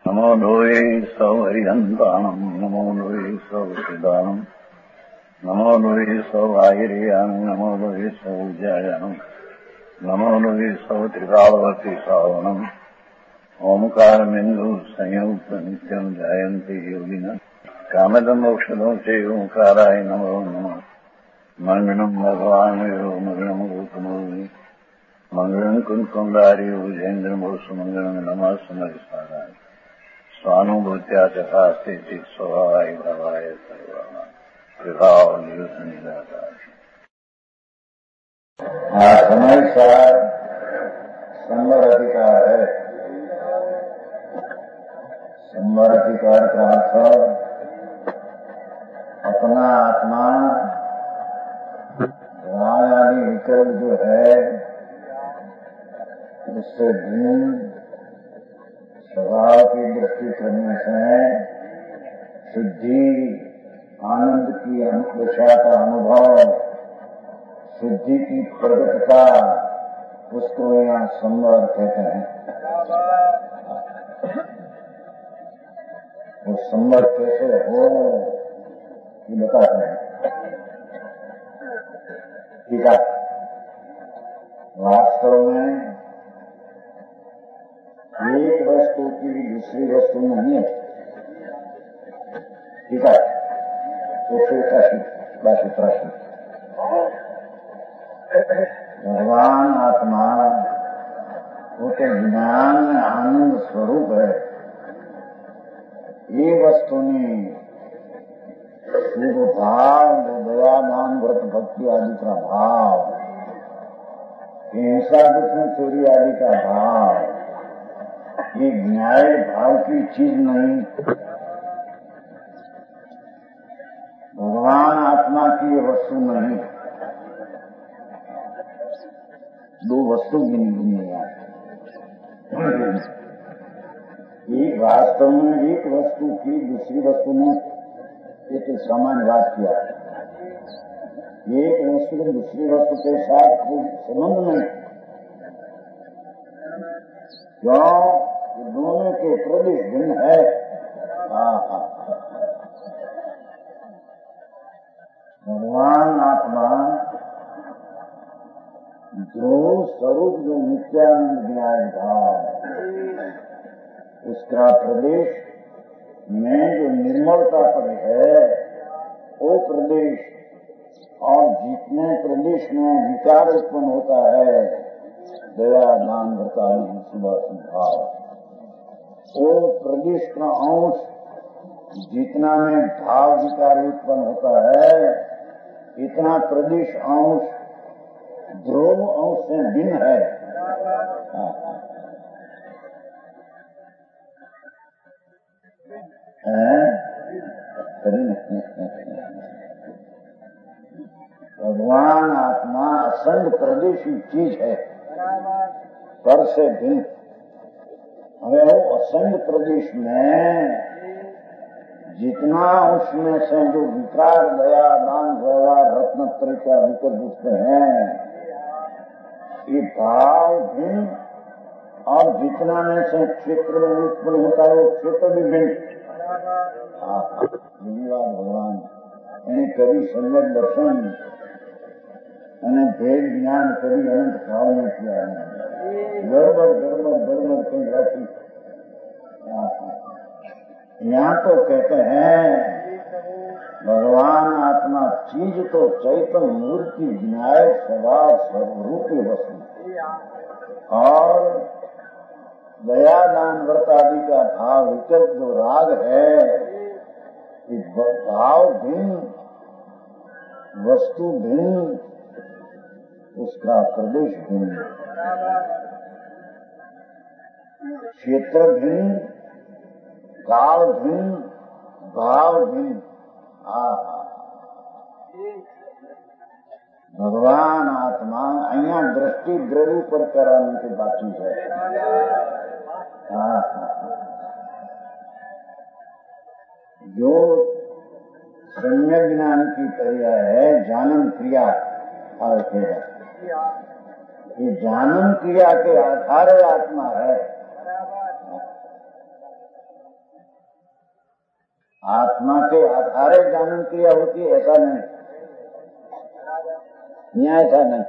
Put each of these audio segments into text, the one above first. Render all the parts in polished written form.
नमो लोये सौहरिहन्ताणम् नमो लोये सौसिदानम् नमो लोये सौभागिर्यानम् नमो लोये सौज्यायानम् नमो लोये सौत्रिकालवर्ति सावनम् ओंकारमिन्दु संयुक्त नित्यम् जायन्ति योगिनः कामदम् औषधम् च ओंकाराय नमो नमः मङ्गलम् भगवान् मङ्गलम् गौतमोऽमि मङ्गलम् कुन्कुण्डारि भुजेन्द्रमोसुमङ्गलम् नमः समरिसाराय स्वानुभूत्या चकास्ते स्वभावाय भावाय सर्वाणां विभावनिदातार। समय सार संवर अधिकार है। संवर अधिकार का अर्थ अपना आत्मा राग आदि विकल्प जो है उससे भिन्न स्वभाव की दृष्टि करने से शुद्धि आनंद की अनुदशा का अनुभव शुद्धि की प्रगटता उसको यहाँ संवर कहते हैं। वो संवर कैसे हो ये बताते हैं। ठीक है, वास्तव में एक वस्तु की दूसरी वस्तु नहीं है। ठीक है, तो फिर प्रश्न भगवान आत्मा वो तो ज्ञान आनंद स्वरूप है। ये वस्तु ने शुभ भाव दया दान व्रत भक्ति आदि का भाव हिंसा दुश्मन चोरी आदि का भाव ये न्याय भाव की चीज नहीं। भगवान आत्मा की ये वस्तु नहीं। दो वस्तु गिनी एक वास्तव में एक वस्तु की दूसरी वस्तु ने एक सामान्य बात किया। एक वस्तु को दूसरी वस्तु के साथ कोई संबंध नहीं। क्यों? दोनों के प्रदेश भिन्न है। भगवान आत्मा जो स्वरूप जो नित्यानंद न्याय भाव उसका प्रदेश में जो निर्मलता पर है वो प्रदेश और जितने प्रदेश में विकार उत्पन्न होता है दया दान व्रत सुबह भाव वो प्रदेश का अंश जितना में भाव विकार उत्पन्न होता है इतना प्रदेश अंश ध्रुव अंश से भिन्न है। भगवान आत्मा असंग प्रदेशी चीज है पर से भिन्न। हमें वो असंग प्रदेश में जितना उसमें से जो विकार दया दान व्यवहार रत्नत्रय का विकल्प उसमें है ये भाव भिन्न और जितना में से क्षेत्र में उत्पन्न होता है वो क्षेत्र भी भिन्न। धन्यवाद भगवान એને कभी सम्यक दर्शन અને भेद ज्ञान कभी अनंत भाव में किया है। गड़बड़ कोई राखी। यहाँ तो कहते हैं भगवान आत्मा चीज तो चैतन्य मूर्ति न्याय स्वभाव स्वरूपी वस्तु और दया दान व्रत आदि का भाव विकल्प जो राग है भाव भिन्न वस्तु भिन्न उसका प्रदेश भिन्न क्षेत्र भिन्न काल भिन्न भाव भिन्न। भगवान आत्मा अहिया दृष्टि द्रव्य पर कराने की बाकी है। जो सम्यक ज्ञान की क्रिया है जानन क्रिया ये जानन क्रिया के आधार आत्मा है। आत्मा के आधारे जानन क्रिया होती है, ऐसा नहीं, यहाँ ऐसा नहीं।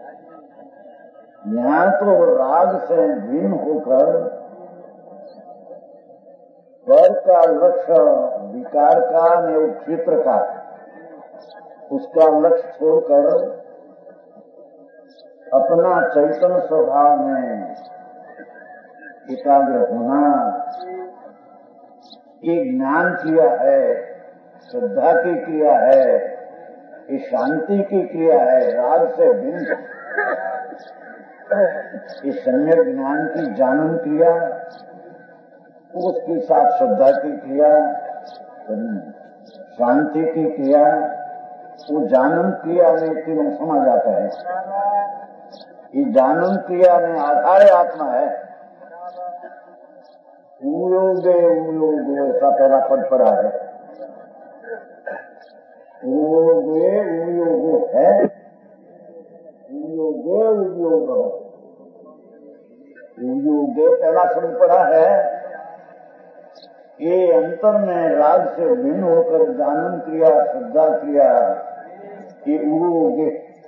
यहाँ तो राग से भिन्न होकर पर का लक्ष्य विकार का न क्षेत्र का, उसका लक्ष्य छोड़कर अपना चैतन्य स्वभाव में एकाग्र होना, ये ज्ञान क्रिया है, श्रद्धा की क्रिया है, ये शांति की क्रिया है। राग से भिन्न ये सम्यक ज्ञान की जानन क्रिया, उसके साथ श्रद्धा की क्रिया, शांति की क्रिया, वो जानन क्रिया में तीनों समा जाता है। ये जानन क्रिया में आधार आत्मा है। उयोगे उयोगे ऐसा पहला पद पड़ा है। उयोगे उयोगो है, उयोगे उयोगो, उयोगे पहला शब्द पड़ा है। ये अंतर में राग से भिन्न होकर जानन क्रिया, श्रद्धा क्रिया, ये उयोगे,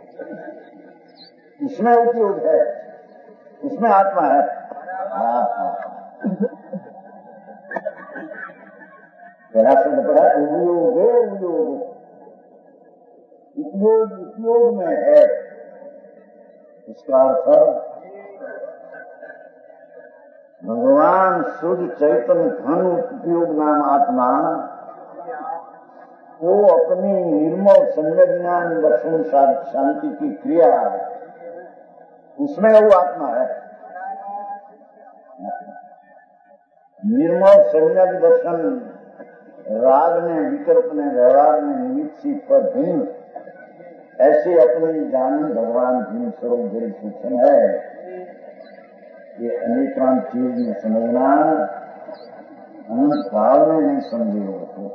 इसमें उपयोग है, उसमें आत्मा है। पहला शब्द पड़ा उयोगे उयोगो, उपयोग उपयोग में है। इसका अर्थ भगवान शुद्ध चैतन्य घन उपयोग नाम आत्मा, वो अपनी निर्मल सम्यक ज्ञान दर्शन शांति की क्रिया, उसमें वो आत्मा है। निर्मल सम्यक दर्शन राग ने, विकल्प ने, व्यवहार ने, निमित्त सी पर भिन्न, ऐसे अपनी जानी भगवान जिन स्वरूप गुरु सूक्ष्म है। ये अनेकांत चीज में समझना, अनंत काल में नहीं समझे हो।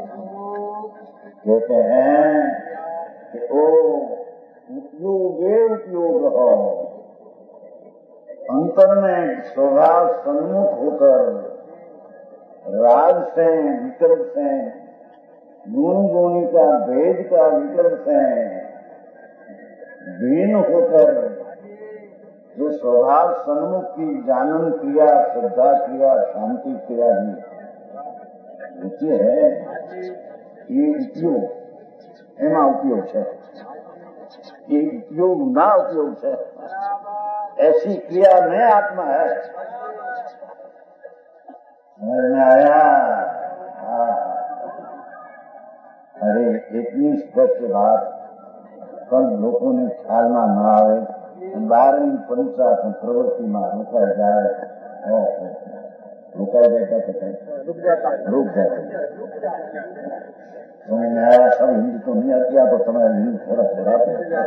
कहते हैं कि ओ उपयोगे उपयोग हो, अंतर में स्वभाव सम्मुख होकर राग से, विकल्प से, गुण गुणी का भेद का विकल्प से भिन्न होकर जो स्वभाव सम्मुख की जानन क्रिया, श्रद्धा क्रिया, शांति क्रिया भी होती है, ये उपयोग एमा उपयोग है। ये उपयोग ना उपयोग है, ऐसी क्रिया में आत्मा है। समझ में आया? अरे इतनी स्पष्ट बात પણ લોકોને ખ્યાલમાં ન આવે, 12મી પંચા પ્રવૃત્તિમાં રોકાઈ જાય, રોકાઈ જાય કે રૂક જાય। તમે આયા સર હિન્દી તો નહીં આતી, આ તો તમારે હિન્દી થોડા થોડા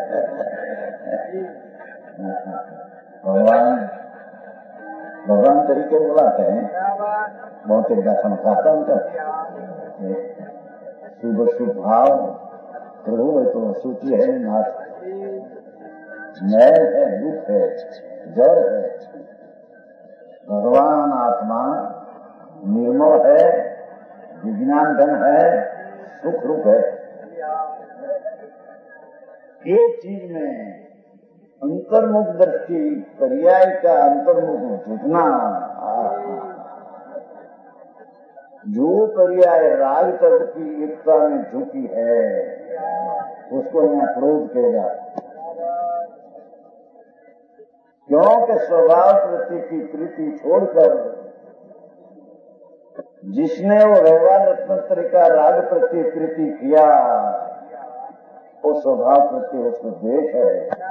भगवान तरीके बुलाते हैं, बहुत एक दर्शन खाता उनका शुभ शुभ भाव प्रभु है तो सूची है, नाथ न्याय है, दुख है, जड़ है। भगवान आत्मा निर्मल है, विज्ञान धन है, सुख रूप है। एक चीज में अंतर्मुख दृष्टि, पर्याय का अंतर्मुख झुकना, जो पर्याय राग तत्व की एकता में झुकी है, उसको यहाँ क्रोध कहेगा। क्योंकि स्वभाव प्रति की प्रीति छोड़कर जिसने वो व्यवहार रत्नत्र का राग प्रति प्रीति किया, वो स्वभाव प्रति उसको द्वेष है।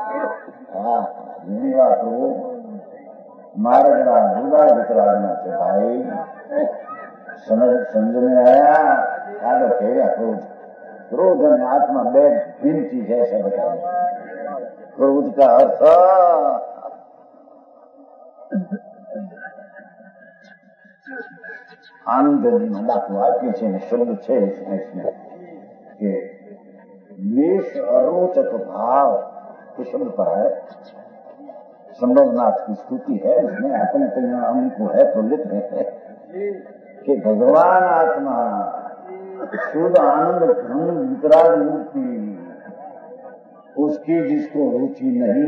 धन्यवाद प्रभु, मार्गना बुरा वितरागना से भाई समझ में आया। आगे कहेगा क्रोध, क्रोध में आत्मा बे भिन्न चीज है, ऐसा बताया। क्रोध का अर्थ आनंद पीछे शब्द छे इसमें कि द्वेष अरोचक भाव के शब्द पर है। संभवनाथ की स्तुति है, उसमें अपने अमुक है तो लिख रहे हैं कि भगवान आत्मा शुद्ध आनंद घन विकराल मूर्ति, उसकी जिसको रुचि नहीं,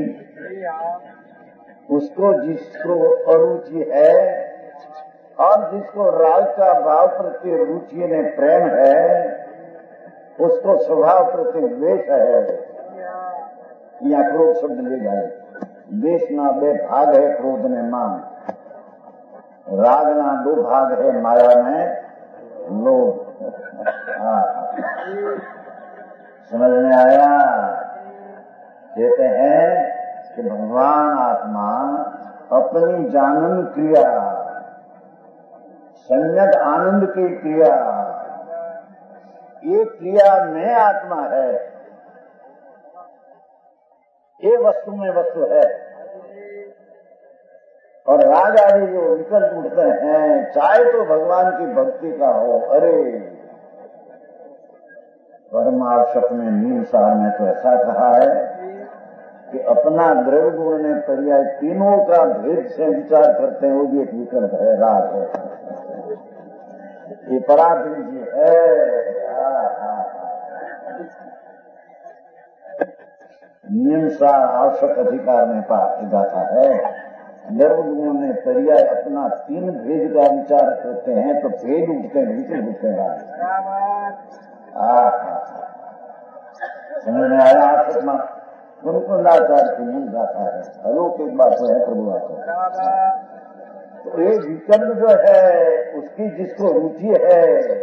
उसको जिसको अरुचि है, और जिसको राग का भाव प्रति रुचि ने प्रेम है, उसको स्वभाव प्रति द्वेष है। या क्रोध शब्द ले जाए, द्वेष ना 2 भाग है क्रोध ने मान, राग ना 2 भाग है माया में लोभ। समझ में आया? कहते हैं कि भगवान आत्मा अपनी जानन क्रिया, सम्यक आनंद की क्रिया, ये क्रिया में आत्मा है, ये वस्तु में वस्तु है। और राग आदि जो विकल्प उठते हैं, चाहे तो भगवान की भक्ति का हो, अरे परमार्थ में नील सार में तो ऐसा कहा है कि अपना द्रव्य गुण ने पर्याय तीनों का भेद से विचार करते हैं, वो भी एक विकल्प है, राग है, ये पराधीन है। नियम सार आवश्यक अधिकार में गाथा है, द्रव्य गुण ने पर्याय अपना 3 भेद का विचार करते हैं, तो भेद उठते हैं, विकल्प उठते हैं। समझ में आया? आत्मा कुंकुंदाचार्य की मूल गाथा है, अलौकिक बात है प्रभु आत्मा। तो ये विकल्प जो है, उसकी जिसको रुचि है,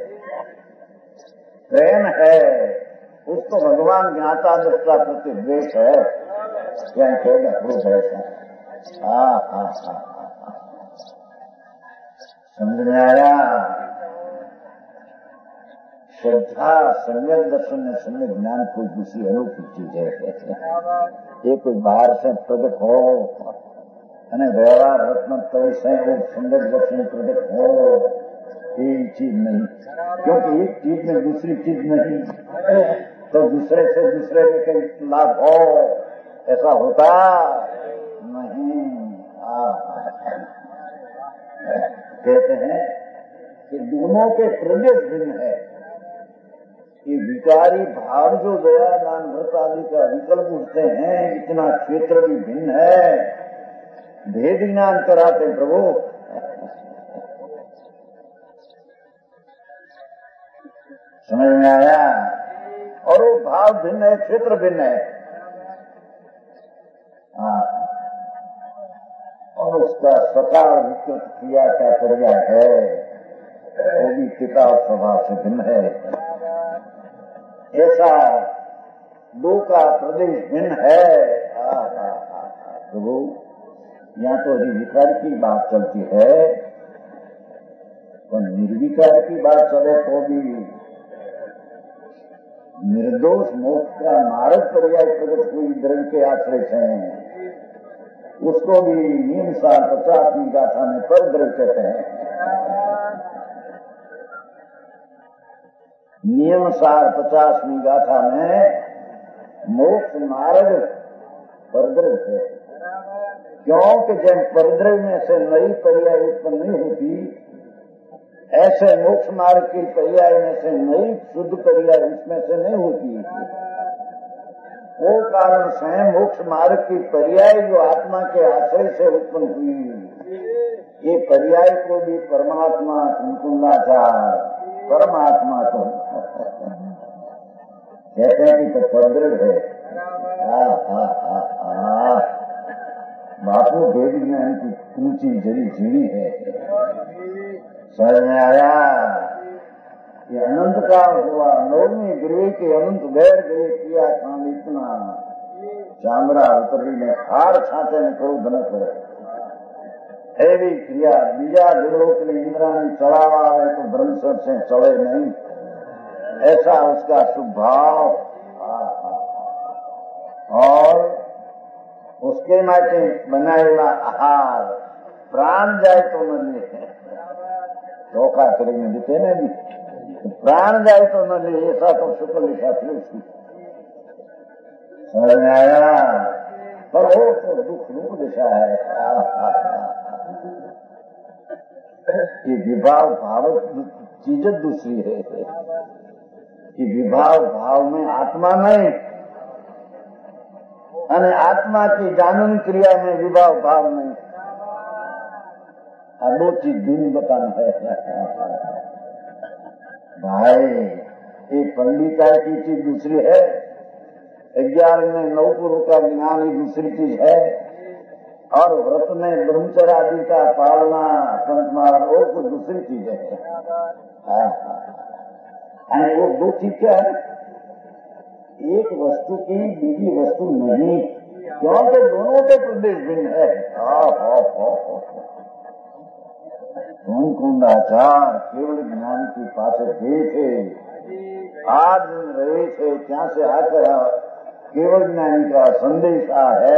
प्रेम है, उसको भगवान ज्ञाता दृष्टा प्रति द्वेष है, क्या कहेगा क्रोध है। समझ में आया? श्रद्धा सम्यक दर्शन में सम्यक ज्ञान कोई दूसरी अलौकिक चीज है। ये कोई बाहर से प्रकट हो, व्यवहार रत्न तो से सुंदर दर्शन प्रकट हो, ये चीज नहीं, क्योंकि एक चीज में दूसरी चीज नहीं, तो दूसरे से दूसरे में कई लाभ हो, ऐसा होता नहीं। कहते हैं कि दोनों के प्रदेश भिन्न है। ये विकारी भाव जो दया दान व्रत आदि का विकल्प उठते हैं, इतना क्षेत्र भी भिन्न है, भेद ज्ञान कराते प्रभु। समझ में आया? और वो भाव भिन्न है, क्षेत्र भिन्न है। और उसका स्वतः विकृत क्रिया का पर्याय है, वो भी पिता स्वभाव से भिन्न है। ऐसा 2 का प्रदेश भिन्न है। प्रभु, यहाँ तो विकार की बात चलती है, तो निर्विकार की बात चले तो भी निर्दोष मोक्ष का मार्ग पर्याय प्रकट हुई द्रव्य के आश्रय हैं, उसको भी नियम सार 50वीं गाथा में पर द्रव्य कहते हैं। नियम सार 50वीं गाथा में मोक्ष मार्ग परद्रव्य है, क्योंकि जब परद्रव्य में से नई पर्याय उत्पन्न नहीं होती, ऐसे मोक्ष मार्ग की पर्याय में से नई शुद्ध पर्याय उसमें से नहीं होती। वो कारण से मोक्ष मार्ग की पर्याय जो आत्मा के आश्रय से उत्पन्न हुई, ये पर्याय को भी परमात्मा कुंकुंदाचार परमात्मा को कहते हैं कि तो परद्रव्य है। बापू देवी में इनकी ऊंची जड़ी जीड़ी है। समझ में आया? ये अनंत काल हुआ, 9वीं गिरवे के अनंत बैर गए किया काम इतना, चामड़ा उतरी में हार छाते में करो धन करे, एवी क्रिया बीजा दिलों के लिए इंद्राणी चढ़ावा है तो ब्रह्मसर से चढ़े नहीं, ऐसा उसका स्वभाव। और उसके माटे बनाएगा आहार, प्राण जाए तो न ले, धोखा करेंगे देते ना जी, प्राण जाए तो न ले, ऐसा तो शुक्ल लिखा थी उसकी। समझ में आया? पर वो तो दुख रूप दिशा है। ये विभाव भाव चीज दूसरी है कि विभाव भाव में आत्मा नहीं અને આત્મા की जानन क्रिया में विभाव भाव नहीं। दो चीज दिन बताना है भाई। एक पंडिताई की चीज दूसरी है, 11 में 9 पुरुष का ज्ञान ही दूसरी चीज है, और व्रत में ब्रह्मचर्य आदि का पालना संस्मार वो कुछ दूसरी चीज है। वो दो चीज क्या है? एक वस्तु की दूसरी वस्तु नहीं, क्योंकि दोनों के प्रदेश भिन्न है। कुंडाचार केवल ज्ञान के पास गए थे, आज रहे थे, क्या से आकर केवल ज्ञानी का संदेश है।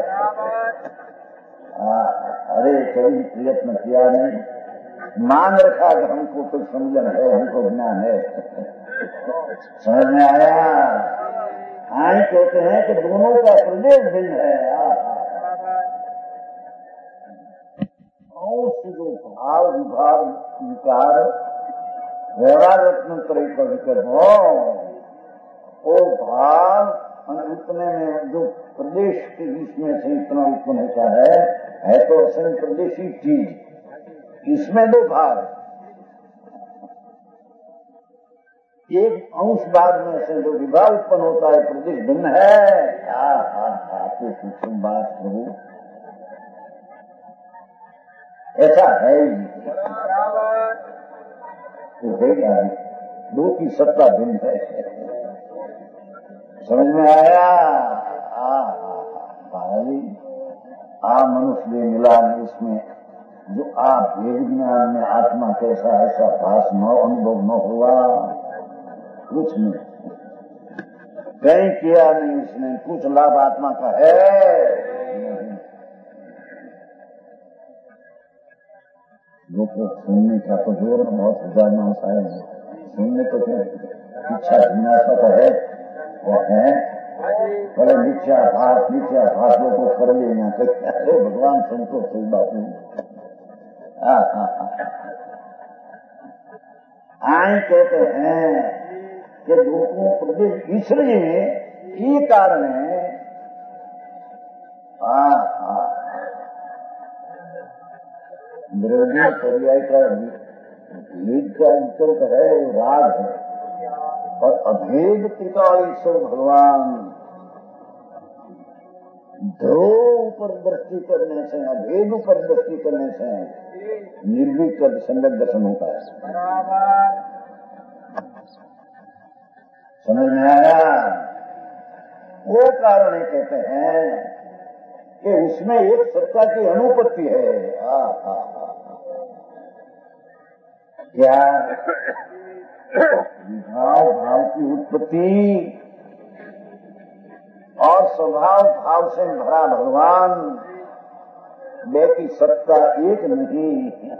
अरे कभी प्रयत्न किया नहीं, मान रखा कि हमको कुछ समझन है, हमको ज्ञान है। समझ में आया? आई कहते हैं कि दोनों का प्रदेश भिन्न है। जो भाव विभाग विकार व्यवहार रत्न तरह का विकर हो, वो भाव उतने में जो प्रदेश के बीच में से इतना उत्पन्न होता है तो असंग प्रदेशी चीज, इसमें दो भाग, एक अंश बाद में से जो विभाग उत्पन्न होता है प्रदेश भिन्न है। आपको सूक्ष्म बात प्रभु ऐसा है ही। तो दो की सत्ता भिन्न है। समझ में आया? भाई मनुष्य में मिला इसमें जो भेद ज्ञान में आत्मा कैसा ऐसा भास न अनुभव न हुआ, कुछ नहीं, कहीं किया नहीं उसने, कुछ लाभ आत्मा का है नहीं। लोगों सुनने का तो जोर बहुत हजार मांस आए हैं, सुनने को क्या इच्छा जिज्ञासा तो है, वो है बोले नीचे आभास लोग को कर लेना। अरे भगवान सुनको सही बात नहीं। आई कहते हैं कि लोगों प्रदेश इसलिए ये कारण है। विरोधी पर्याय का भेद का विकल्प है, वो राग है, और अभेद त्रिकालेश्वर भगवान दो ऊपर दृष्टि करने से, अभेद ऊपर दृष्टि करने से निर्भीक का संगत दर्शन होता है। समझ में आया? वो कारण है कहते हैं कि उसमें एक सत्ता की अनुपत्ति है। क्या भाव की उत्पत्ति और स्वभाव भाव से भरा भगवान वे की सत्ता एक नहीं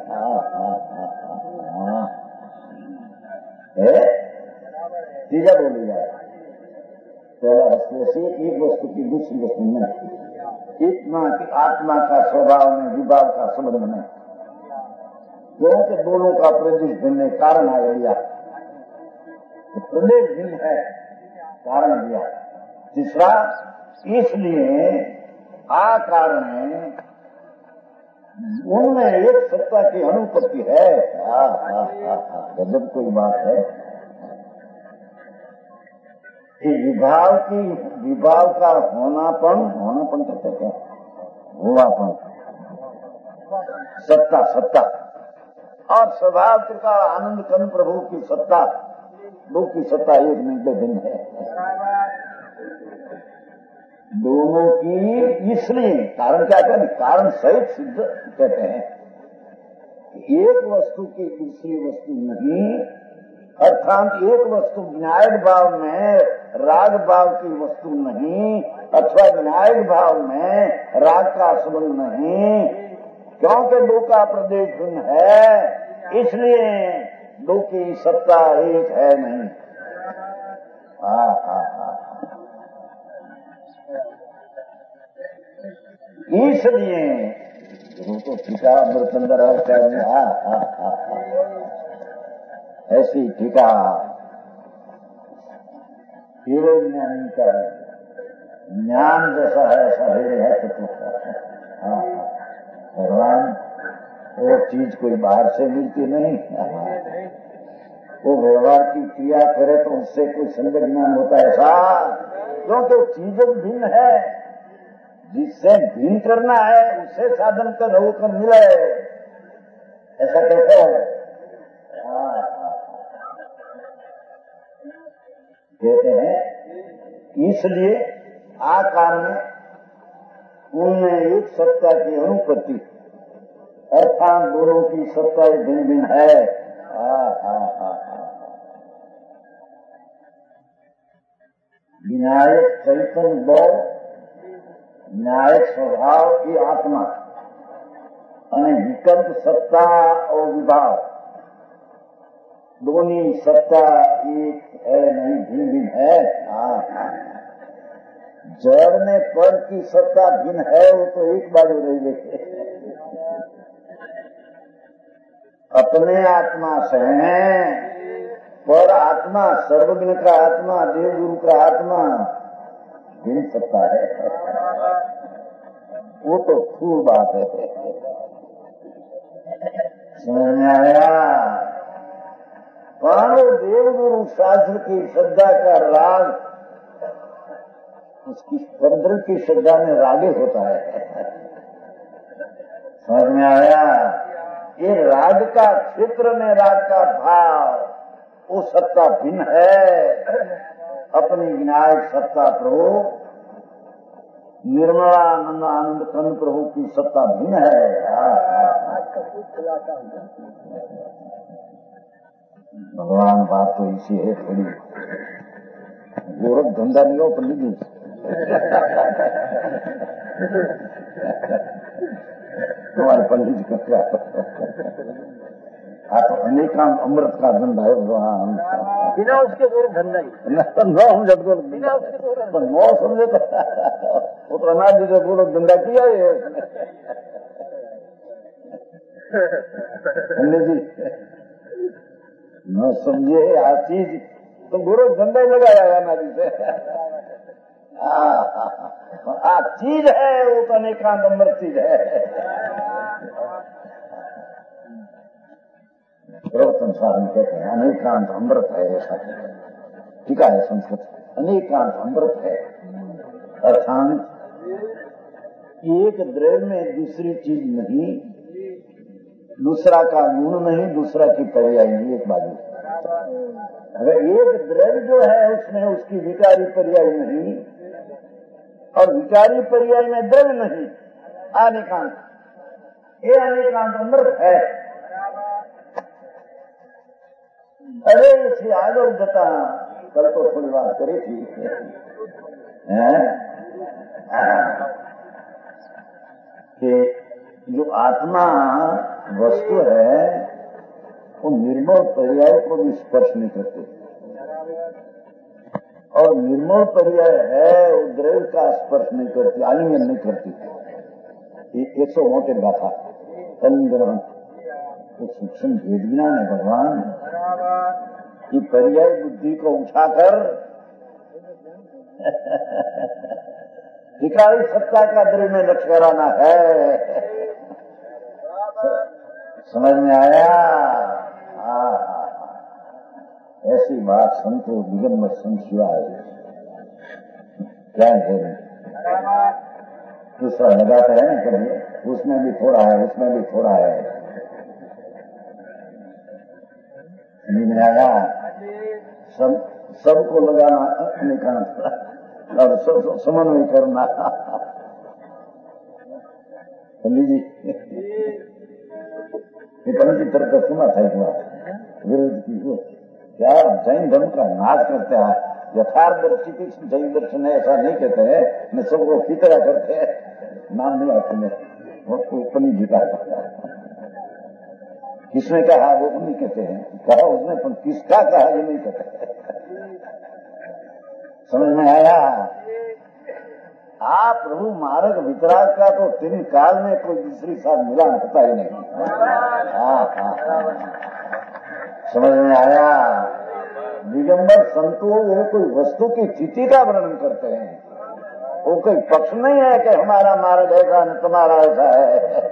है। तीजा बोली जाए पहला वस्तु से एक वस्तु की दूसरी वस्तु में, इतना कि आत्मा का स्वभाव में विभाग का संबंध नहीं, क्योंकि दोनों का प्रदेश भिन्न कारण आ गया। प्रदेश भिन्न है, कारण दिया। तीसरा इसलिए कारण है उनमें एक सत्ता की अनुपत्ति है। गजब कोई बात है। विभाव का होनापन कहते क्या? होवापन, सत्ता और स्वभाव प्रकार आनंद कन प्रभु की सत्ता, दो की सत्ता एक नहीं भिन्न है। दोनों की इसलिए कारण क्या कहते? कारण सहित सिद्ध कहते हैं। एक वस्तु की दूसरी वस्तु नहीं, अर्थात एक वस्तु न्यायिक भाव में राग भाव की वस्तु नहीं, अथवा न्यायिक भाव में राग का संबंध नहीं, क्योंकि दो का प्रदेश भिन्न है, इसलिए दो की सत्ता एक है नहीं। इसलिए वो तो टीका अमृत अंदर ऐसी टीका हीरो ज्ञानी का ज्ञान जैसा है ऐसा हीरे है तो भगवान वो चीज कोई बाहर से मिलती नहीं, वो व्यवहार की क्रिया करे तो उससे कोई संग ज्ञान होता है ऐसा, क्योंकि चीज भिन्न है, जिससे भिन्न करना है उससे साधन कर होकर मिले, ऐसा कहते हैं। कहते हैं इसलिए आकार में उनमें एक सत्ता की अनुपत्ति, अर्थात दोनों की सत्ता भिन्न भिन्न है। विनायक चैतन्य बल, न्यायिक स्वभाव की आत्मा અને विकल्प सत्ता और विभाव दोनों सत्ता एक है नहीं, भिन्न भिन्न है। जड़ में पर की सत्ता भिन्न है, वो तो एक बाजू रह गई। अपने आत्मा से पर आत्मा, सर्वज्ञ का आत्मा, देवगुरु का आत्मा भिन्न सत्ता है, वो तो खूब बात है। समझ में आया? पर देवगुरु शास्त्र की श्रद्धा का राग उसकी पंद्रह की श्रद्धा में रागे होता है। समझ में आया? ये राग का क्षेत्र में राग का भाव, वो सत्ता भिन्न है। अपनी विनायक सत्ता प्रभु, निर्मलानंद आनंद कर्ण प्रभु की सत्ता भिन्न है। भगवान बात तो इसी है थोड़ी, गोरख धंधा नहीं हो पंडित जी। तुम्हारे पंडित जी का क्या, आप अनेकांत अमृत का धंधा है भगवान, बिना उसके गोरख धंधा ही न हम जब बिना उसके गोरख न समझे तो प्रहलाद जी से गोरख धंधा किया है पंडित जी, न समझे आ चीज तो गोरख धंधा ही लगाया है नारी से। आ चीज है वो तो अनेकांत अमृत चीज है। संसार में कहते हैं अनेकांत अमृत है, ऐसा टीका है संस्कृत, अनेकांत अमृत है। अर्थात एक द्रव्य में दूसरी चीज नहीं, दूसरा का गुण नहीं, दूसरा की पर्याय नहीं, एक बाजू। अगर एक द्रव्य जो है उसमें उसकी विकारी पर्याय नहीं और विकारी पर्याय में द्रव्य नहीं, अनेकांत, ये अनेकांत अमृत है। अरे इसे आगे जता कल तो थोड़ी बात करी थी कि जो आत्मा वस्तु है वो निर्मल पर्याय को भी स्पर्श नहीं करते, और निर्मल पर्याय है वो द्रव्य का स्पर्श नहीं करती, आलिंगन नहीं करती। 100 गाथा तन तो सूक्ष्म भेद ज्ञान है भगवान की पर्याय बुद्धि को उठाकर विकारी सत्ता का द्रव्य में लक्ष्य कराना है। समझ में आया? ऐसी बात संतो दिगंबर संशिवाय क्या है, दूसरा लगाता है ना कभी, उसमें भी थोड़ा है, उसमें भी थोड़ा है, समझ में आया? सबको लगाना अनेकांत और समन्वय करना। पंडित जी पंडित की तरफ से सुना था एक बात विरोध की हो, क्या जैन धर्म का नाश करते हैं, यथार्थदर्शी जैन दर्शन है ऐसा नहीं कहते हैं, न सबको की तरह करते हैं, नाम नहीं आते हैं, वो पंडित जी का किसने कहा वो नहीं कहते हैं, कहा उसने, पर किसका कहा ये नहीं कहते। समझ में आया? आ प्रभु मार्ग वितराग का तो 3 काल में कोई दूसरी साथ मिलान होता ही नहीं। हाँ। समझ में आया? दिगंबर संतों वो कोई वस्तु की स्थिति का वर्णन करते हैं, वो कोई पक्ष नहीं है कि हमारा मार्ग ऐसा न तुम्हारा ऐसा है।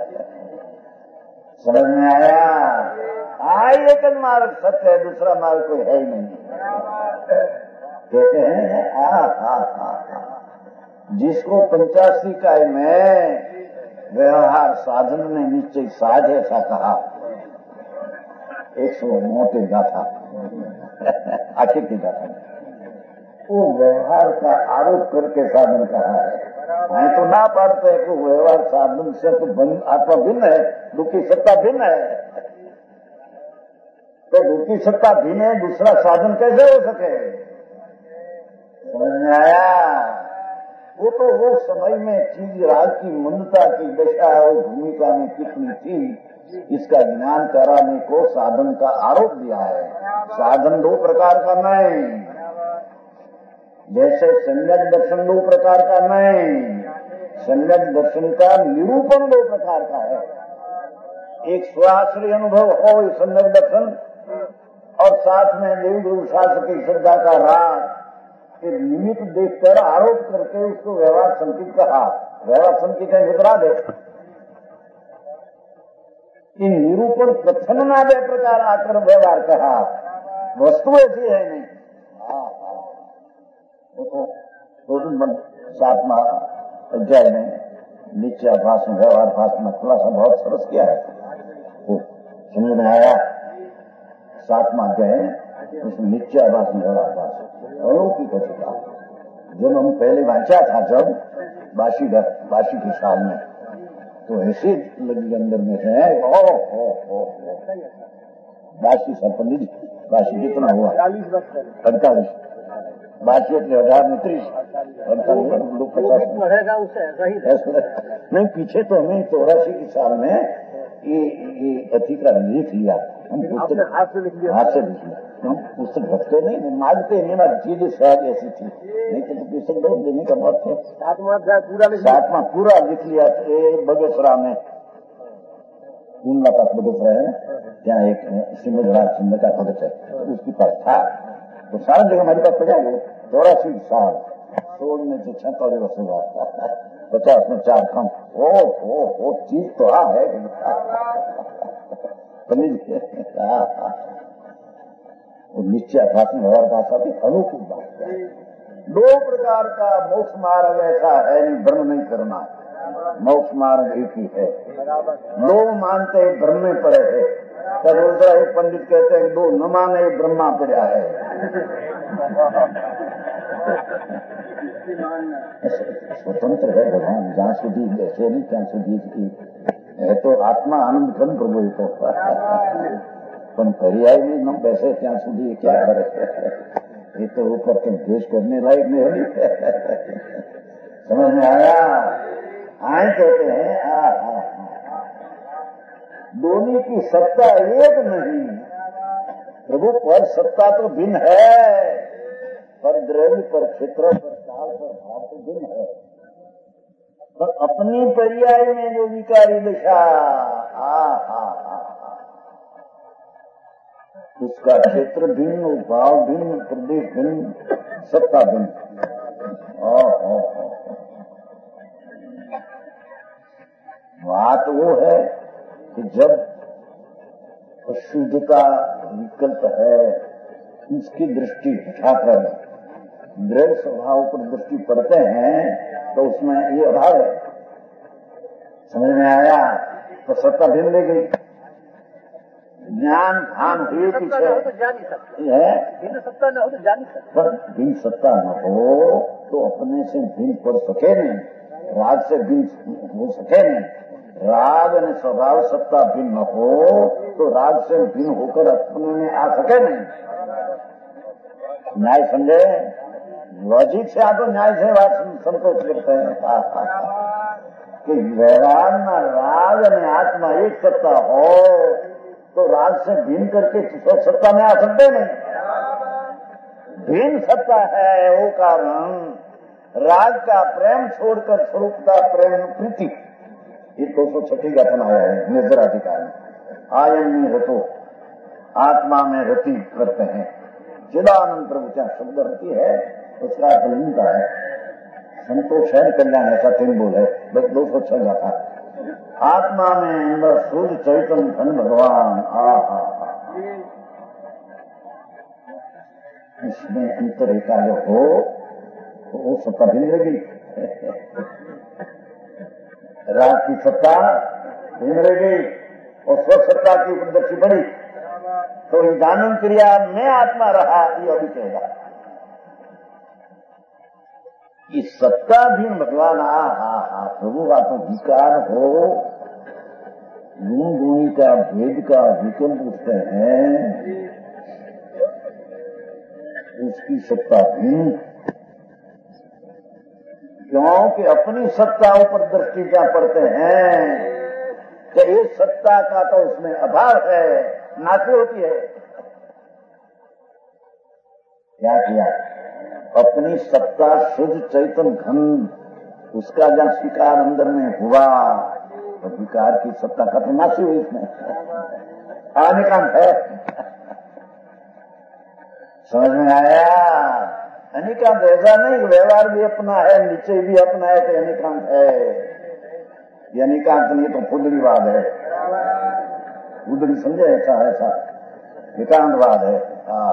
समझ में आया? एक मार्ग सत्य है, दूसरा मार्ग कोई है ही नहीं। कहते हैं जिसको 85 इकाई में व्यवहार साधन ने निश्चय साध ऐसा कहा, 100 मोटे गाथा आखिर की गाथा, वो व्यवहार का आरोप करके साधन कहा है। मैं तो ना पाड़ते हैं कि व्यवहार साधन से तो आत्मा भिन्न है, दुखी सत्ता भिन्न है। तो दुखी सत्ता भिन्न है, दूसरा साधन कैसे हो सके? समझ में आया? वो तो वो समय में चीज राग की मंदता की दशा और भूमिका में कितनी थी, इसका ज्ञान कराने को साधन का आरोप दिया है। साधन 2 प्रकार का नहीं, जैसे सम्यक दर्शन 2 प्रकार का नहीं, सम्यक दर्शन का निरूपण 2 प्रकार का है। एक स्वाश्रय अनुभव हो ये सम्यक दर्शन, और साथ में देवी गुरु शास्त्र की श्रद्धा का राग निमित्त देखकर आरोप करके उसको व्यवहार संकेत कहा। व्यवहार संकेत है मुद्रा दे, इन निरूपण प्रथम नादे प्रकार आकर व्यवहार कहा, वस्तु ऐसी है नहीं। तो 7वां अध्याय में नीचे आभास में व्यवहार भाष में खुलासा बहुत सरस किया है, वो समझ में आया। 7वां अध्याय उसमें नीचे आभास में व्यवहार भाष अलौकिक हो चुका। जब हम पहले वांचा था, जब बाशी के साल में, तो ऐसे लगी अंदर में है बाशी सब पंडित बाशी कितना हुआ 48 बाशी એટલે 18 नहीं, पीछे तो हमें 84 के साल में ये अधिकार लिख लिया, हम हाथ से लिख लिया। हम पुस्तक रखते नहीं, मांगते नहीं ना, चीजें शायद ऐसी थी, नहीं तो पुस्तक दो देने का बात है। 7वां पूरा लिख लिया। बगेसरा में पूर्णा पास बगेसरा है ना, क्या एक सिंहराज चंद्र का भगत है, उसके पास था, तो सारा जगह हमारे पास पड़ा है। 84 साल 16 में से 46 वर्ष हुआ, 50 में 4 कम। ओ चीज तो है निश्चय आभास में व्यवहार भाषा की अनुकूल बात है। 2 प्रकार का मोक्ष मार्ग ऐसा है, नहीं भ्रम नहीं करना, मोक्ष मार्ग एक ही है। लोग मानते हैं भ्रम में पड़े हैं, पर दूसरा एक पंडित कहते हैं 2 न माने ब्रह्मा पड़ा है। स्वतंत्र है भगवान, जहाँ સુધી ऐसे नहीं ત્યાં સુધી है, तो आत्मा आनंद खंड प्रभु तो પણ पर्यायी न बैसे ત્યાં સુધી क्या करे, ये तो ऊपर के देश करने लायक नहीं है। समझ में आया? आए कहते हैं दोनों की सत्ता एक नहीं, प्रभु पर सत्ता तो भिन्न है, पर द्रव्य पर क्षेत्र पर काल पर भाव तो भिन्न है। पर अपनी पर्याय में जो विकारी दशा उसका क्षेत्र भिन्न, भाव भिन्न, प्रदेश भिन्न, सत्ता भिन्न। बात वो है कि जब शुद्ध का विकल्प है, उसकी दृष्टि हटाकर द्रव्य स्वभाव पर दृष्टि पड़ते हैं, तो उसमें ये अभाव है। समझ में आया? तो सत्ता भिन्न ले गई, ज्ञान भान हुए पीछे है, भिन्न सत्ता न हो तो जान सकते, पर भिन्न सत्ता न हो तो अपने से भिन्न पड़ सके नहीं, राग से भिन्न हो सके नहीं। राग ने स्वभाव सत्ता भिन्न हो तो राग से भिन्न होकर अपने में आ सके नहीं। न्याय समझे? लॉजिक से आप न्याय से बात संतोष करते हैं कि व्यवहार न राग ने आत्मा एक सत्ता हो तो राग से भिन्न करके सत्ता में आ सकते नहीं। भिन्न सत्ता है वो कारण राग का प्रेम छोड़कर स्वरूप का प्रेम प्रीति। ये 206 कथन आया है निर्जराधिकार में। आयन में रतो, आत्मा में रति करते हैं। चिदानंद प्रभु क्या शब्द रति है, उसका अर्थ है संतोष है, कल्याण ऐसा 3 बोल है। बस 206 गाथा। आत्मा में अंदर शुद्ध चैतन्य धन भगवान। इसमें अंतर एकाग्र हो तो वो सत्ता भी रहेगी। राग की सत्ता भी रहेगी और स्वसत्ता की उपलब्धि बढ़ी तो निदानंद क्रिया में आत्मा रहा, ये अभी कहेगा। इस सत्ता भी भगवान प्रभु का तो विकार हो, गुण गुणी का भेद का विकल्प उठते हैं, उसकी सत्ता भी क्योंकि अपनी सत्ताओं पर दृष्टि क्या पड़ते हैं कि इस सत्ता का तो उसमें अभाव है, नाशे होती है। क्या किया? अपनी सत्ता शुद्ध चैतन्य घन, उसका जब स्वीकार अंदर में हुआ तो विकार की सत्ता का तो नाशी हुई इसमें। अनिकांत है, समझ में आया? अनिकांत ऐसा नहीं, व्यवहार भी अपना है, नीचे भी अपना है तो अनिकांत है। ये अनिकांत नहीं तो फुदड़ीवाद है। फुदड़ी समझे? ऐसा एकांतवाद है।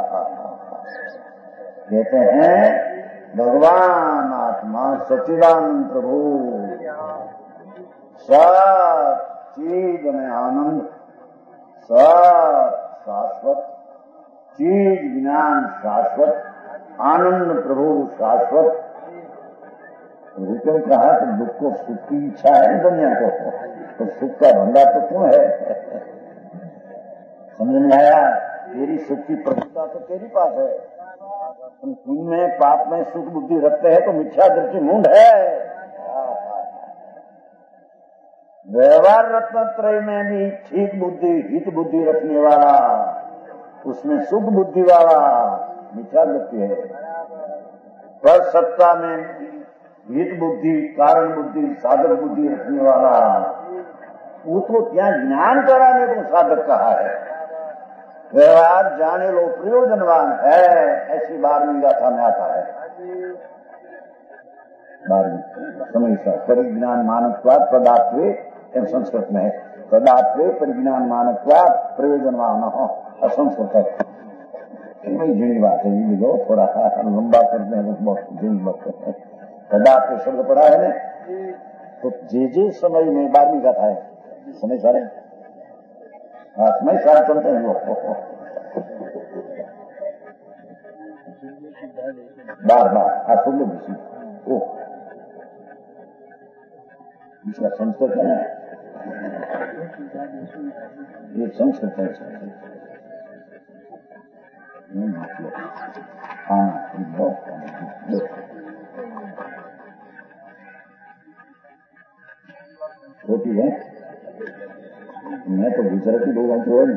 कहते हैं भगवान आत्मा सच्चिदानंद प्रभु, सब चीज में आनंद, सब शाश्वत चीज, ज्ञान शाश्वत, आनंद प्रभु शाश्वत। रुको कहा तो दुख को सुख की इच्छा है दुनिया को, तो सुख का भंडार तो क्यों है? समझ में आया? तेरी सुख की प्रभुता तो तेरी पास है। तुम पुण्य में पाप में सुख बुद्धि रखते हैं तो मिथ्या दृष्टि मूंढ है। व्यवहार रत्नत्रय में भी ठीक बुद्धि, हित बुद्धि रखने वाला, उसमें सुख बुद्धि वाला मिथ्या दृष्टि है। पर सत्ता में हित बुद्धि, कारण बुद्धि, साधक बुद्धि रखने वाला, वो तो क्या ज्ञान कराने को साधक कहा है। व्यवहार जाने लो प्रयोजनवान है, ऐसी 12वीं गाथा में आता है। 12वीं समय परिज्ञान मानकवाद पदात्वे, संस्कृत में है पदात्वे परिज्ञान मानकवाद प्रयोजनवान हो, असंस्कृत है। वही झीणी बात है, ये जो थोड़ा लंबा करते हैं बहुत झीणी बात है। पदात्वे शब्द पढ़ा है ना, तो जे समय में 12वीं गाथा है। समय सारे समय सारे चलते हैं लोग। बार सुन लो इसका संस्कृत है, ये संस्कृत है। हाँ छोटी है, मैं तो गुजराती बोल रहा हूँ।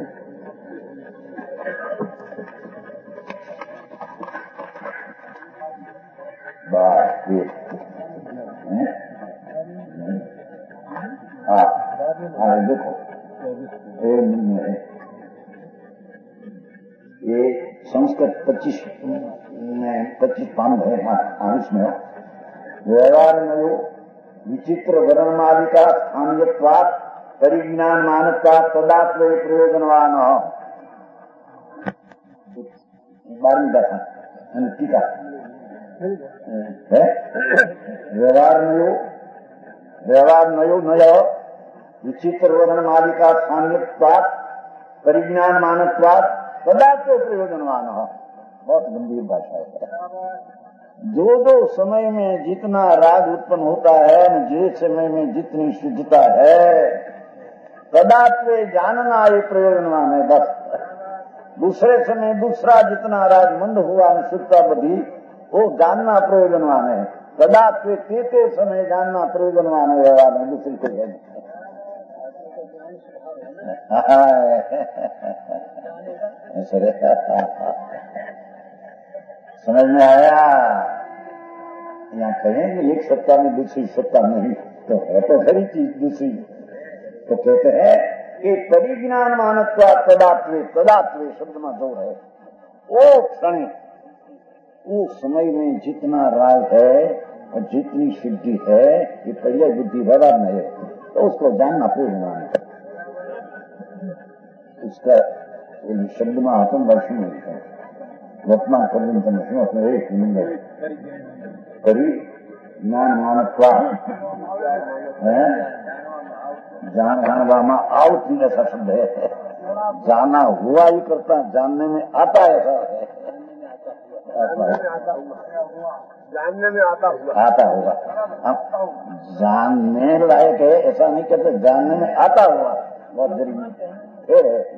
देखो ये संस्कृत 25 पान है। इसमें व्यवहार में विचित्र वर्णमालिका स्थानीयत्वात् परिज्ञान मानकवात् तदात्वे प्रयोजनवान। 12वीं गाथा टीका है। व्यवहार नयो विचित्र वर्णमालिका स्थानीयत्वात् परिज्ञान मानकवात् तदात्वे प्रयोजनवान। बहुत गंभीर भाषा है। जो समय में जितना राग उत्पन्न होता है, जिस समय में जितनी शुद्धता है, तदात्वे जानना ये प्रयोजनवान है। बस दूसरे समय दूसरा जितना राग मंद हुआ शुद्धता बढ़ी, वो जानना प्रयोजनवान है। तदात्वे तेते समय जानना प्रयोजनवान है। व्यवहार में दूसरी कोई है। समझ में आया? यहाँ कहेंगे एक सत्ता में दूसरी सत्ता नहीं, तो है तो खरी चीज दूसरी। तो कहते हैं कि परिज्ञान मानत्वा तदात्वे शब्द में जो है वो क्षण उस समय में जितना राग है और जितनी शुद्धि है ये पर्याय बुद्धि व्यवहार में है, तो उसको जानना पूर्ण है। उसका शब्द में आत्म दर्शन मिलता है वर्तमान पर्यंतम अपने एक करी ज्ञान मानत्वा जानवा आवती ऐसा शब्द है, जाना हुआ ही करता जानने में आता है, ऐसा जानने में आता हुआ जानने लायक है ऐसा नहीं कहते, जानने में आता हुआ बहुत गरीब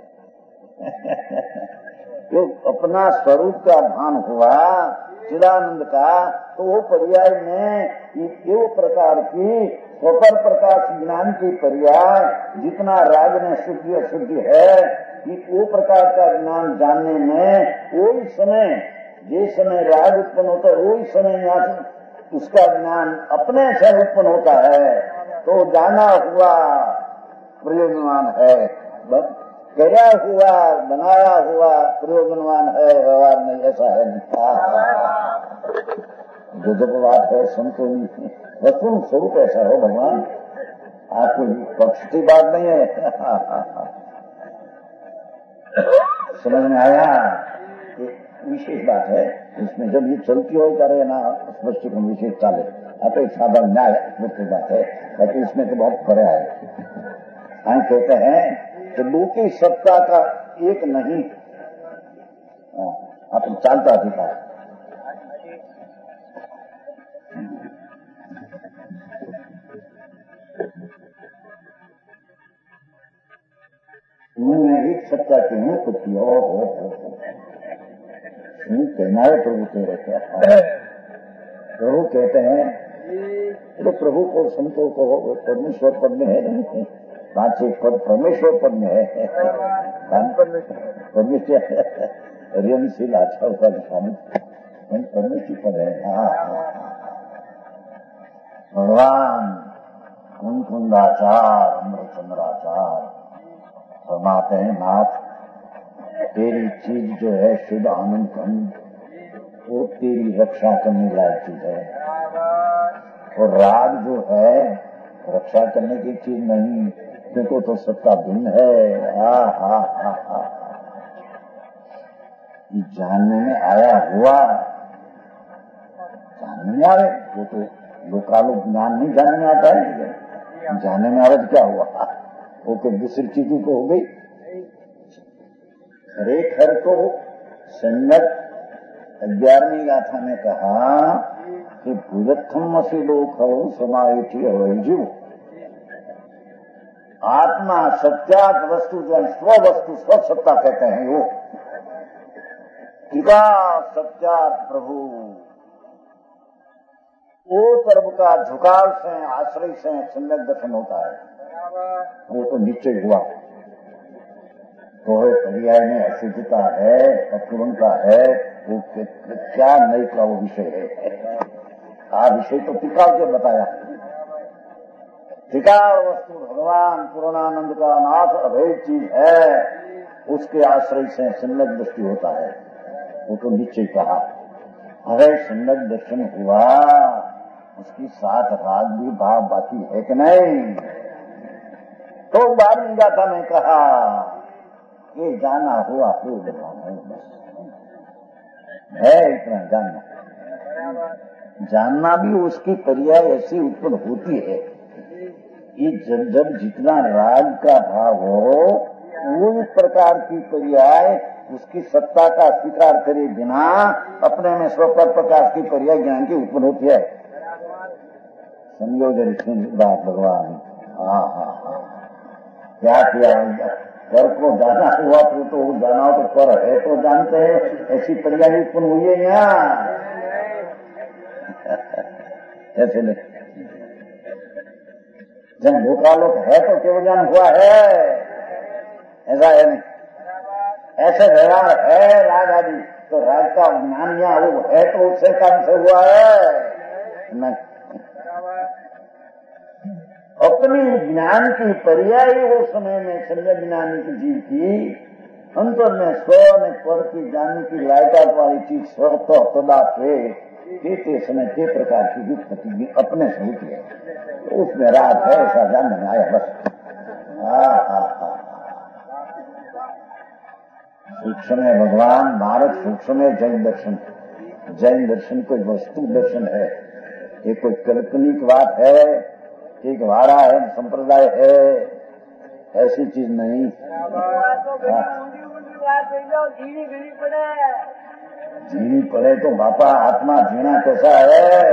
जो अपना स्वरूप का भान हुआ चिदानंद का, तो वो पर्याय में यो प्रकार की स्वपर प्रकाश ज्ञान की पर्याय जितना राग में शुद्धि अशुद्धि है, वो प्रकार का ज्ञान जानने में वही समय जिस समय राग उत्पन्न होता है वही समय यहाँ से उसका ज्ञान अपने से उत्पन्न होता है, तो जाना हुआ प्रयोजनवान है, गया हुआ बनाया हुआ प्रयोजनवान है, व्यवहार नहीं ऐसा है नहीं। जो जब बात है संतो वस्तु स्वरूप ऐसा हो भगवान, आपको पक्ष की बात नहीं है। समझ में आया? विशेष बात है इसमें, जब ये चलती हो करे ना स्पष्ट विशेष चाले आप एक साधारण न्याय मुख्य बात है, लेकिन इसमें तो बहुत फर्क है। हम कहते हैं कि लोकी सत्ता का एक नहीं, आप चालता अधिकार उन्होंने एक सत्ता के मुंह को किया हो कहना है प्रभु तेरे क्या। प्रभु कहते हैं तो प्रभु को संतों को परमेश्वर पद में है नहीं, पांच एक पद परमेश्वर पद में है, परमेश्वर रियनशील अच्छा होता स्वामी परमेश्वर पद है। भगवान कुंकुंदाचार अमृतचंद्राचार फरमाते हैं नाथ तेरी चीज जो है शुद्ध आनंद खंड वो तेरी रक्षा करने लायक चीज है, और राग जो है रक्षा करने की चीज नहीं, क्योंकि तो सबका भिन्न है। जानने में आया हुआ जानने में आवे, वो तो लोकालोक ज्ञान नहीं जानने में आता है, जानने में आवे तो क्या हुआ, वो तो दूसरी चीजों को हो गई। खरेखर तो संगत 11वीं गाथा में कहा कि भूलत्थम असी लोक समायठी अवैजु, आत्मा सत्यात वस्तु जो स्व वस्तु स्व सत्ता कहते हैं, वो टीका सत्यात प्रभु वो तरफ का झुकाव से आश्रय से सम्यक दर्शन होता है, वो तो निश्चय हुआ। तो पर्याय में अशुद्धता है अपूर्णता है, वो क्या नहीं का वो विषय है। विषय तो टीका के बताया, टीका वस्तु भगवान पूर्णानंद का नाथ अभेद चीज है, उसके आश्रय से सम्यक दृष्टि होता है, वो तो निश्चय कहा। अगर सम्यक दर्शन हुआ उसकी साथ राग भी भाव बाकी है कि नहीं, तो 12वीं गाथा में कहा ये जाना हुआ भगवान है, बस है इतना जानना भी उसकी पर्याय ऐसी उत्पन्न होती है। ये जब जितना राग का भाव हो वो इस प्रकार की पर्याय उसकी सत्ता का स्वीकार करे बिना अपने में स्वपर प्रकाश की पर्याय ज्ञान की उत्पन्न होती है। संयोजन बात भगवान क्या किया पर को जाना हुआ तो जाना हो तो पर है तो जानते हैं, ऐसी पर्याय उत्पन्न हुई है यहाँ ऐसे नहीं। जब लोकालोक है तो केवल ज्ञान हुआ है, ऐसा है नहीं। ऐसे व्यवहार है राग आदि, तो राग का ज्ञान यहाँ वो है तो उससे काम से हुआ है। नहीं, अपनी ज्ञान की पर्यायी वो समय में सम्यक ज्ञानी की जीव की अंतर में स्व ने पर की जानने की लायकात वाली चीज स्व तो तदा के समय के प्रकार की व्युत्पत्ति भी अपने से होती है, तो उसमें रात है ऐसा जानने में आया बस। सूक्ष्म है भगवान, भारत सूक्ष्म है। जैन दर्शन कोई वस्तु दर्शन है, ये कोई काल्पनिक बात है, एक वाड़ा है, संप्रदाय है, ऐसी चीज नहीं। झीणी पड़े तो बापा आत्मा झीणा कैसा है।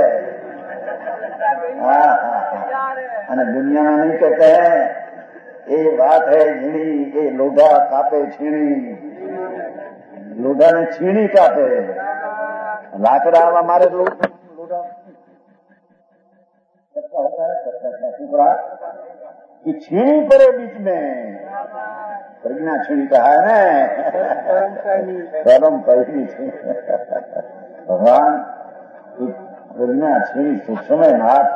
અને દુનિયામાં नहीं कहते हैं ये बात है झीणी, ये लोढ़ा कापे छीणी, लोढ़ा ने छीणी कापे, लाकड़ा हमारे लोग लोढ़ा होता है टुकड़ा कि छीणी पड़े बीच में, प्रज्ञा छीणी कहा है ना, परम पहली छीणी भगवान की प्रज्ञा छीणी सूक्ष्म है नाथ।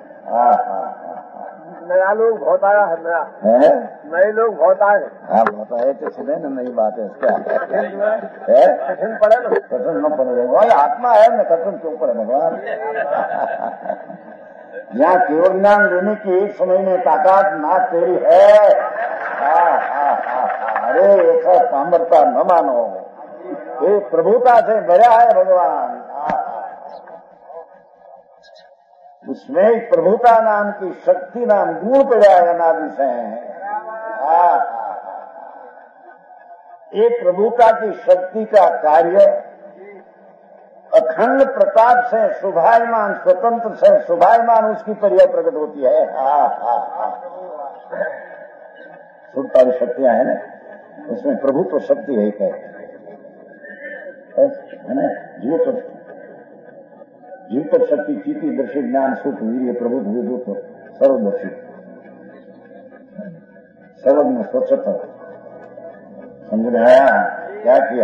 नया लोग बहुत आया है, नए लोग बहुत आए। हाँ बहुत आए तो सुने न, नई बात है इसका कठिन पड़े ना, कठिन न पड़े भाई, आत्मा है न, कठिन क्यों पड़े भगवान। यहाँ केवल ज्ञान लेने की एक समय में ताकत ना तेरी है। अरे ऐसा सामर्थ्य न मानो, ये प्रभुता से बड़ा है भगवान। उसमें एक प्रभुता नाम की शक्ति नाम गुण पड़ा है अनादि से। ये प्रभुता की शक्ति का कार्य अखंड प्रताप से शोभायमान, स्वतंत्र से शोभायमान उसकी पर्याय प्रकट होती है। सुख वाली शक्तियां है ना, उसमें प्रभुत्व शक्ति है, ना जीव तक शक्ति चीति दर्शी ज्ञान सुख वीर्य प्रभुत्व विभुत्व सर्वदर्शी सर्वज्ञ स्वच्छता। समझ में आया क्या किया?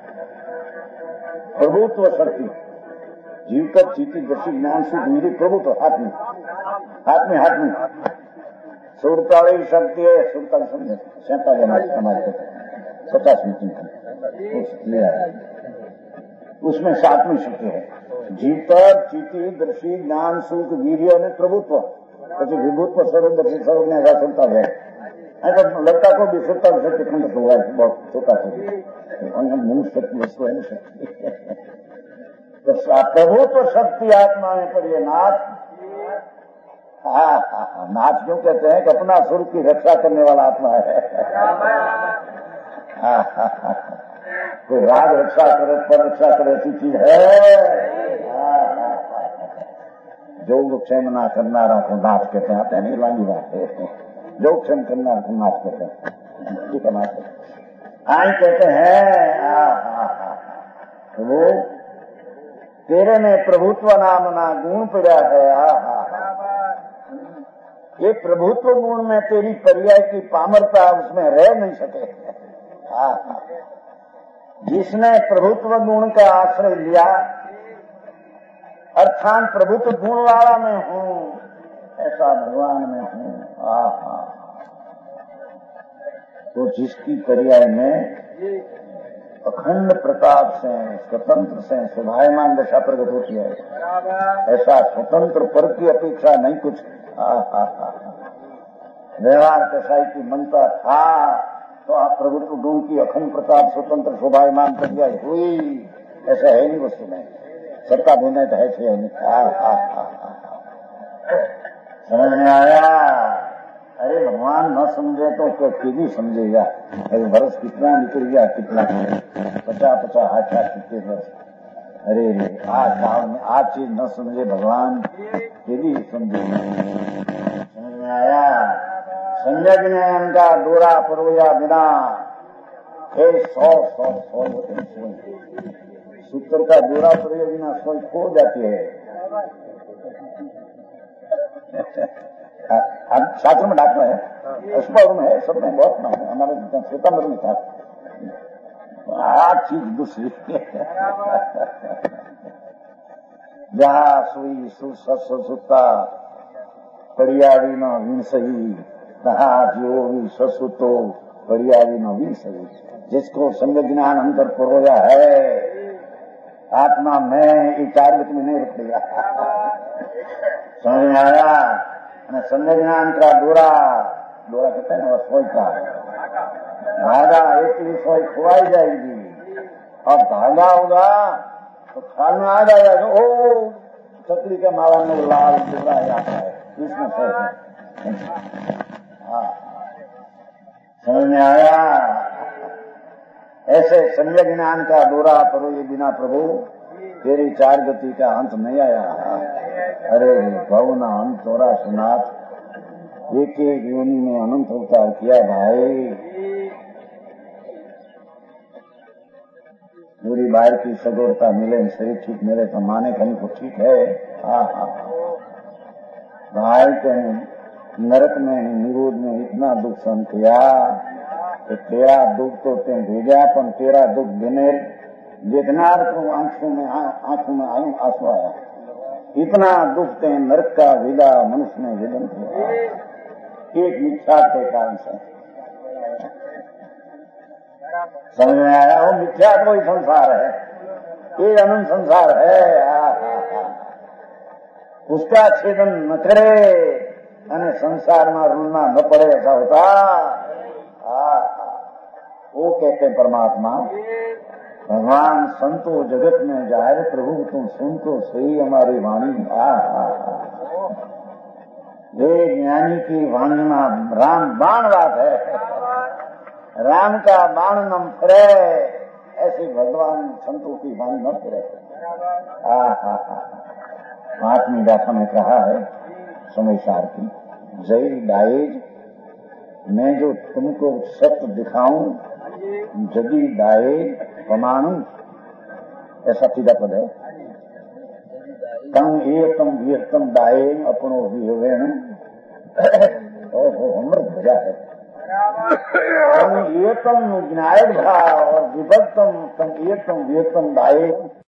प्रभुत्व शक्ति जीव तक चीति दर्शी ज्ञान सुख वीर्य प्रभुत्व हाथ में सुरताली शक्ति है। सुरताली समझे 47 हमारे 50 उसमें 7वीं शक्ति है जीतर चीति दर्शी ज्ञान सुख वीर्य અને प्रभुत्व, પછી વિભુત્વ સર્વદર્શી સર્વજ્ઞ का सुनता है। तो लड़का को भी सुनता शक्ति खंड हुआ है, बहुत छोटा मनुष्य शक्ति वस्तु है शक्ति। तो प्रभुत्व शक्ति आत्मा में पड़ी नाथ। नाथ क्यों कहते हैं कि अपना सुर की रक्षा करने वाला आत्मा है। कोई राग रक्षा करे, पर रक्षा करे, ऐसी चीज है। जो क्षेम ना करना को नाथ कहते हैं, आते हैं नहीं लांगी बात है। जो क्षेम करना को नाथ कहते हैं, आई कहते हैं वो तेरे में प्रभुत्व नाम ना गुण पड़ा है। ये प्रभुत्व गुण में तेरी पर्याय की पामरता उसमें रह नहीं सके। जिसने प्रभुत्व गुण का आश्रय लिया अर्थात प्रभुत्व गुण वाला मैं हूँ, ऐसा भगवान में हूँ। तो जिसकी पर्याय में अखंड प्रताप से स्वतंत्र से शोभायमान दशा प्रकट होती है, ऐसा स्वतंत्र पर की अपेक्षा नहीं कुछ। व्यवहार कसाई की मनता था तो आप प्रभुत्व गुण की अखंड प्रताप स्वतंत्र शोभायमान पर्याय हुई, ऐसा है नहीं वस्तु में। सबका देना तो है नहीं। समझ में आया? अरे भगवान न समझे तो भी समझेगा। अरे वर्ष कितना निकल गया, कितना 50 60 वर्ष। अरे आज चीज न समझे भगवान भी समझेगा। समझ में आया? संजय ज्ञान का डोरा परोया बिना 100 सूत्र का डोरा परोया बिना 100 खो जाती है। शास्त्र में डाक्टर है, अस्पताल में है, सब में बहुत नाम है। हमारे श्वेतांबर में था। आज चीज दूसरी जहा सुई सुता परियावी न वीण सही, कहा जो ससुतो परियावी न वीण सही। जिसको संग ज्ञान अंतर परोया है, आत्मा में ये चार्विक में नहीं रुक गया। समझ में आया? संग ज्ञान का डोरा कहते हैं ना, सोई का धागा, एक सोई खुआई जाएगी और धागा होगा तो ख्याल में आ जाएगा तो ओ छतरी के माला में लाल डोरा आता है, इसमें सोच है। समझ में आया? ऐसे संग ज्ञान का डोरा परोए बिना प्रभु तेरी चार गति का अंत नहीं आया। अरे भवना अंत तोरा सुनाथ, एक एक योनि में अनंत अवतार किया भाई। पूरी बाहर की सगोरता मिले, शरीर ठीक मिले तो माने कहीं को ठीक है। हाँ भाई कहने नरक में निरोध में इतना दुख सहन किया तो तेरा दुख तो तें भेजा, पर तेरा दुख देखनार तो आंखों में आंसू आया। इतना दुख तें नरक का विदा मनुष्य ने विदन किया, एक मिथ्या के कारण से। समझ में आया? वो मिथ्या कोई संसार है, ये अनंत संसार है। उसका छेदन न करे અને संसाરમાં रूलना न पड़े, ऐसा होता। वो कहते परमात्मा भगवान संतो जगत में जाहिर, प्रभु तुम सुन तो सही हमारी वाणी। ये ज्ञानी की वाणी में राम बाण बात है, राम का बाण न फिरे, ऐसे भगवान संतों की वाणी न फिरे। आत्मी गाथा में कहा है समय सार की, जय डाएज मैं जो तुमको सत्य दिखाऊं, जदी डाएज प्रमाणु, ऐसा सीधा पद है। तम एकम विहतम डाए अपनो विहवेण, अमृत भजा है। तम एकम ज्ञाय भा और विभक्तम तम एकम विहतम डाए।